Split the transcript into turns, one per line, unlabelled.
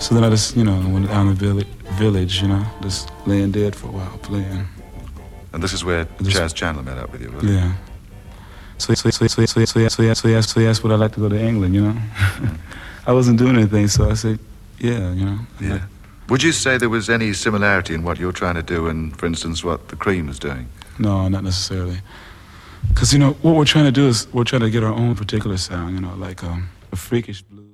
So then I just, went down the village, just laying dead for a while, playing.
And this is where Chas Chandler met up with you, wasn't it?
Yeah. So he asked would I like to go to England, I wasn't doing anything, so I said, yeah,
Yeah. Would you say there was any similarity in what you're trying to do and, for instance, what the Cream is doing?
No, not necessarily. Because, what we're trying to do is we're trying to get our own particular sound, like a freakish blues.